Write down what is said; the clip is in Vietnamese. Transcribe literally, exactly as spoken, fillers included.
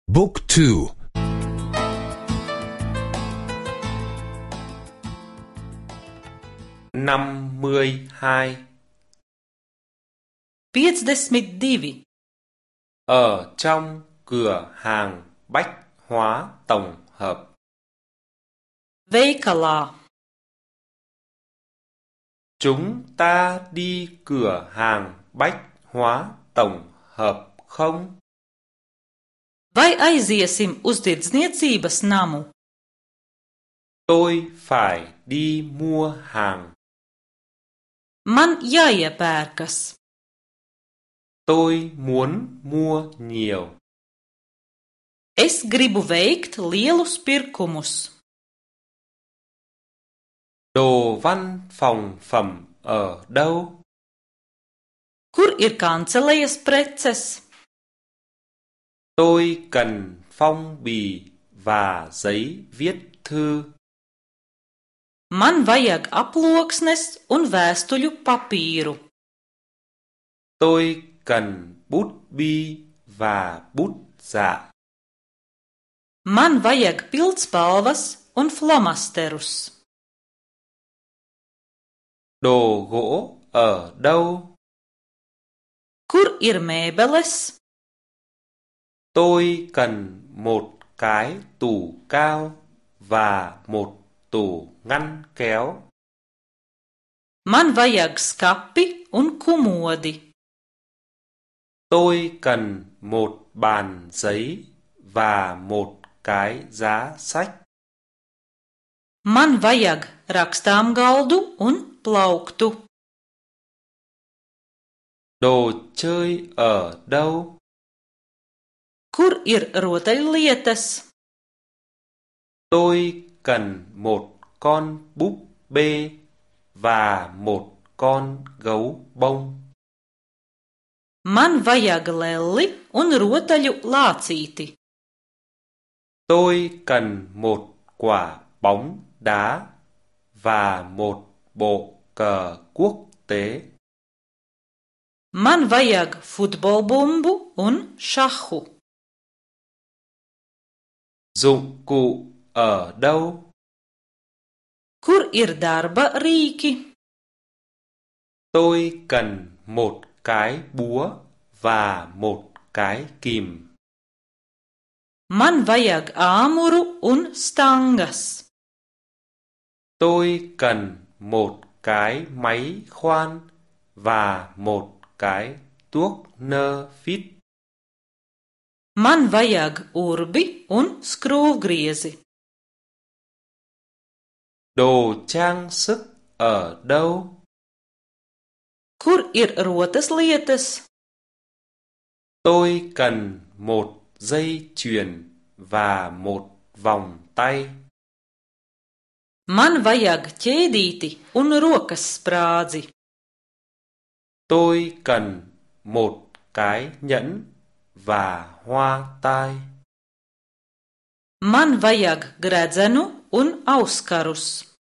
Book two. năm mươi hai. piecdesmit divi. Ở trong cửa hàng bách hóa tổng hợp. Veikalā. Chúng ta đi cửa hàng bách hóa tổng hợp không? Vai aiziesim uz tirdzniecības namu? Tôi phải đi mua hàng. Man jāiepērkas. Tôi muốn mua nhiều. Es gribu veikt lielus pirkumus. Đồ văn phòng phẩm ở đâu? Kur ir kancelejas preces? Tôi cần phong bì và giấy viết thư. Man vajag aploksnes un vēstuļu papīru. Tôi cần bút bi và bút dạ. Man vajag pildspalvas un flomasterus. Đồ gỗ ở đâu? Kur ir mēbeles? Tôi cần một cái tủ cao và một tủ ngăn kéo. Man vajag skapi un kumodi. Tôi cần một bàn giấy và một cái giá sách. Man vajag rakstāmgaldu un plauktu. Đồ chơi ở đâu? Kur ir rotaļlietas? Tôi cần một con búp bê và một con gấu bông. Man vajag lelli un rotaļu lācīti. Tôi cần một quả bóng đá và một bộ cờ quốc tế. Man vajag futbolbumbu un šahu. Dụng cụ ở đâu? Kur ir darba rīki? Tôi cần một cái búa và một cái kìm. Man vajag āmuru un stangas. Tôi cần một cái máy khoan và một cái tuốc nơ phít. Man vajag urbi un skrūvgriezi. Đồ trang sức ở đâu? Kur ir rotas lietas? Tôi cần một dây chuyền và một vòng tay. Man vajag ķēdīti un rokas sprādzi. Tôi cần một cái nhẫn và hoa tai. Man vajag gredzenu un auskarus.